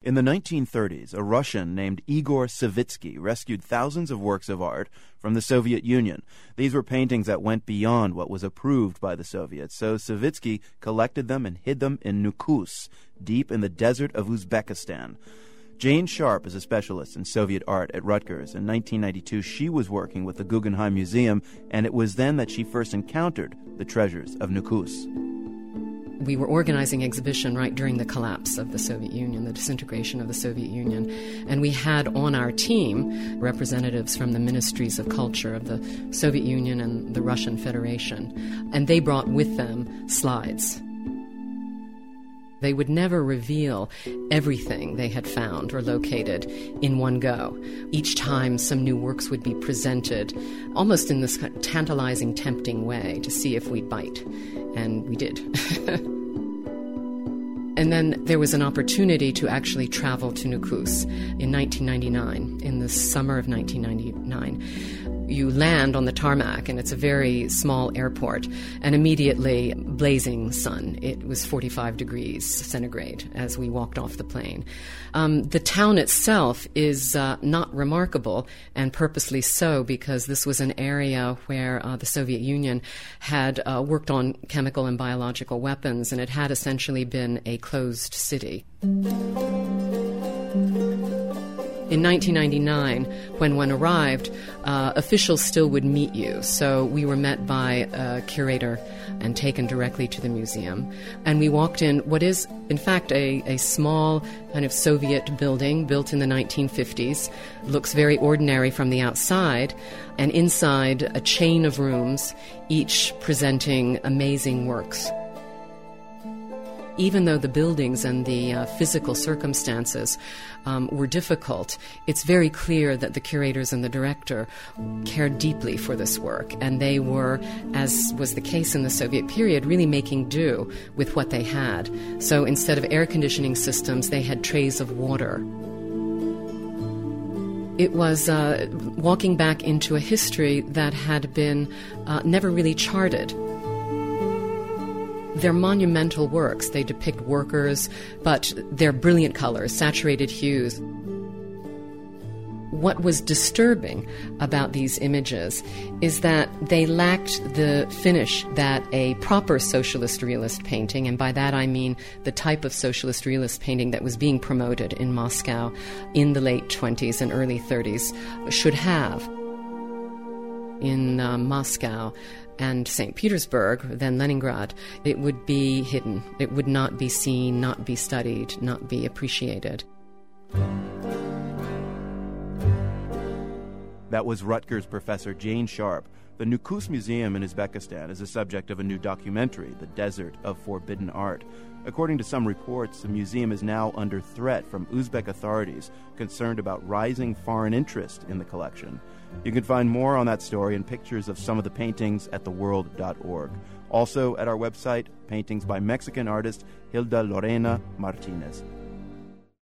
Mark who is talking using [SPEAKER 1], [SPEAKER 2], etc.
[SPEAKER 1] In the 1930s, a Russian named Igor Savitsky rescued thousands of works of art from the Soviet Union. These were paintings that went beyond what was approved by the Soviets, so Savitsky collected them and hid them in Nukus, deep in the desert of Uzbekistan. Jane Sharp is a specialist in Soviet art at Rutgers. In 1992, she was working with the Guggenheim Museum, and it was then that she first encountered the treasures of Nukus.
[SPEAKER 2] We were organizing an exhibition right during the collapse of the Soviet Union, the disintegration of the Soviet Union, and we had on our team representatives from the ministries of culture of the Soviet Union and the Russian Federation, and they brought with them slides. They would never reveal everything they had found or located in one go. Each time some new works would be presented, almost in this kind of tantalizing, tempting way to see if we'd bite. And we did. And then there was an opportunity to actually travel to Nukus in 1999, in the summer of 1999. You land on the tarmac, and it's a very small airport, and immediately blazing sun. It was 45 degrees centigrade as we walked off the plane. The town itself is not remarkable, and purposely so, because this was an area where the Soviet Union had worked on chemical and biological weapons, and it had essentially been a closed city. In 1999, when one arrived, officials still would meet you. So we were met by a curator and taken directly to the museum. And we walked in what is, in fact, a small kind of Soviet building built in the 1950s. Looks very ordinary from the outside. And inside, a chain of rooms, each presenting amazing works. Even though the buildings and the physical circumstances were difficult, it's very clear that the curators and the director cared deeply for this work, and they were, as was the case in the Soviet period, really making do with what they had. So instead of air conditioning systems, they had trays of water. It was walking back into a history that had been never really charted. They're monumental works. They depict workers, but they're brilliant colors, saturated hues. What was disturbing about these images is that they lacked the finish that a proper socialist realist painting, and by that I mean the type of socialist realist painting that was being promoted in Moscow in the late 20s and early 30s, should have. In Moscow and St. Petersburg, then Leningrad, it would be hidden. It would not be seen, not be studied, not be appreciated.
[SPEAKER 1] That was Rutgers professor Jane Sharp. The Nukus Museum in Uzbekistan is the subject of a new documentary, The Desert of Forbidden Art. According to some reports, the museum is now under threat from Uzbek authorities concerned about rising foreign interest in the collection. You can find more on that story and pictures of some of the paintings at theworld.org. Also at our website, paintings by Mexican artist Hilda Lorena Martinez.